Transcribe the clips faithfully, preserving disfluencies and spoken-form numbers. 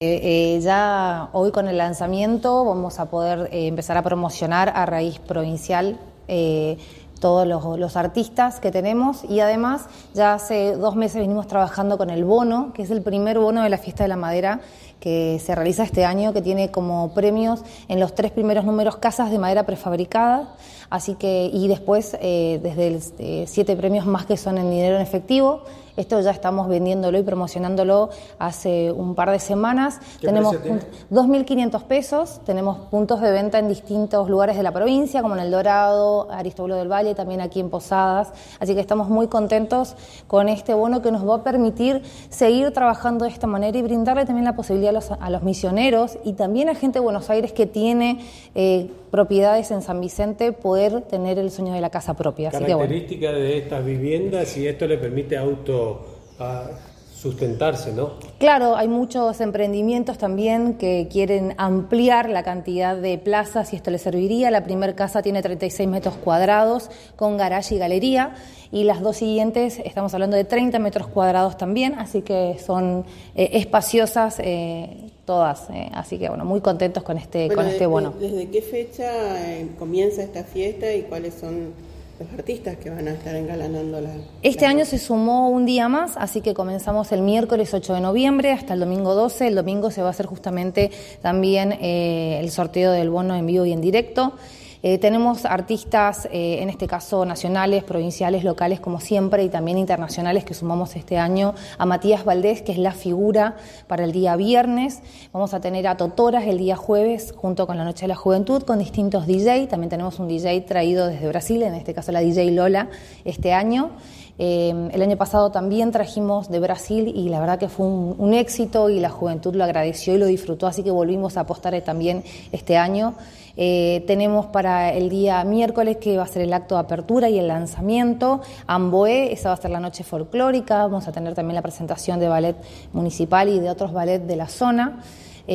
Eh, ya hoy con el lanzamiento vamos a poder eh, empezar a promocionar a raíz provincial eh, todos los, los artistas que tenemos, y además ya hace dos meses venimos trabajando con el bono, que es el primer bono de la Fiesta de la Madera que se realiza este año, que tiene como premios en los tres primeros números casas de madera prefabricada, así que y después eh, desde el, eh, siete premios más que son en dinero en efectivo. Esto ya estamos vendiéndolo y promocionándolo hace un par de semanas. Tenemos dos mil quinientos pesos, tenemos puntos de venta en distintos lugares de la provincia, como en El Dorado, Aristóbulo del Valle, también aquí en Posadas. Así que estamos muy contentos con este bono que nos va a permitir seguir trabajando de esta manera y brindarle también la posibilidad a los, a los misioneros y también a gente de Buenos Aires que tiene eh, propiedades en San Vicente, poder tener el sueño de la casa propia. Así Característica que, bueno. de estas viviendas, y esto le permite auto a sustentarse, ¿no? Claro, hay muchos emprendimientos también que quieren ampliar la cantidad de plazas y esto les serviría. La primera casa tiene treinta y seis metros cuadrados con garaje y galería, y las dos siguientes estamos hablando de treinta metros cuadrados también, así que son eh, espaciosas eh, todas, eh, así que bueno, muy contentos con este, bueno, con este bono. ¿Desde, desde qué fecha eh, comienza esta fiesta y cuáles son los artistas que van a estar engalanando la... Este la año cosa? se sumó un día más, así que comenzamos el miércoles ocho de noviembre hasta el domingo doce. El domingo se va a hacer justamente también eh, el sorteo del bono en vivo y en directo. Eh, tenemos artistas, eh, en este caso nacionales, provinciales, locales, como siempre, y también internacionales, que sumamos este año a Matías Valdés, que es la figura para el día viernes. Vamos a tener a Totoras el día jueves, junto con la Noche de la Juventud, con distintos D J. También tenemos un D J traído desde Brasil, en este caso la D J Lola, este año. Eh, el año pasado también trajimos de Brasil y la verdad que fue un, un éxito y la juventud lo agradeció y lo disfrutó, así que volvimos a apostar también este año. Eh, tenemos para el día miércoles, que va a ser el acto de apertura y el lanzamiento, Amboé, esa va a ser la noche folclórica. Vamos a tener también la presentación de ballet municipal y de otros ballets de la zona.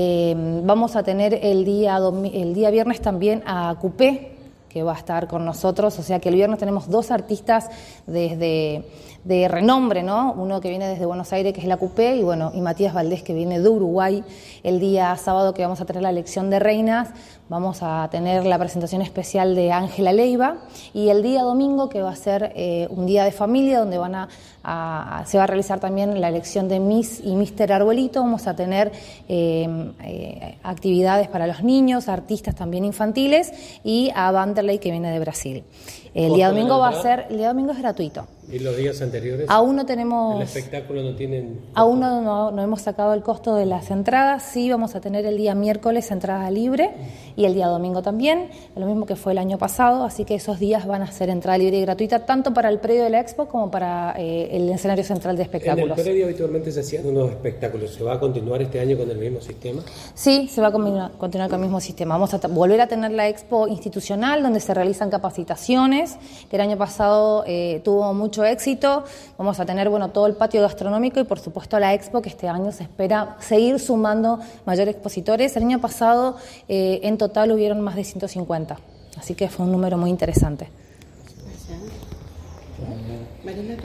Eh, vamos a tener el día, el día viernes también a Cupé, que va a estar con nosotros, o sea que el viernes tenemos dos artistas desde de renombre, ¿no? Uno que viene desde Buenos Aires, que es la Cupé, y bueno, y Matías Valdés, que viene de Uruguay. El día sábado, que vamos a tener la elección de reinas, vamos a tener la presentación especial de Ángela Leiva, y el día domingo, que va a ser eh, un día de familia, donde van a, a, a, se va a realizar también la elección de Miss y Mister Arbolito. Vamos a tener eh, eh, actividades para los niños, artistas también infantiles, y a Vanderlei, que viene de Brasil. El día domingo va a ser, el día domingo es gratuito. ¿Y los días anteriores? Aún no tenemos... ¿El espectáculo no tienen...? Aún no, no, no hemos sacado el costo de las entradas. Sí, vamos a tener el día miércoles entrada libre y el día domingo también, lo mismo que fue el año pasado, así que esos días van a ser entrada libre y gratuita, tanto para el predio de la Expo como para eh, el escenario central de espectáculos. En el predio habitualmente se hacían unos espectáculos. ¿Se va a continuar este año con el mismo sistema? Sí, se va a continuar con el mismo sistema. Vamos a volver a tener la Expo institucional, donde se realizan capacitaciones, que el año pasado eh, tuvo mucho éxito. Vamos a tener, bueno, todo el patio gastronómico y por supuesto la Expo, que este año se espera seguir sumando mayores expositores. El año pasado eh, en total hubieron más de ciento cincuenta, así que fue un número muy interesante. Gracias.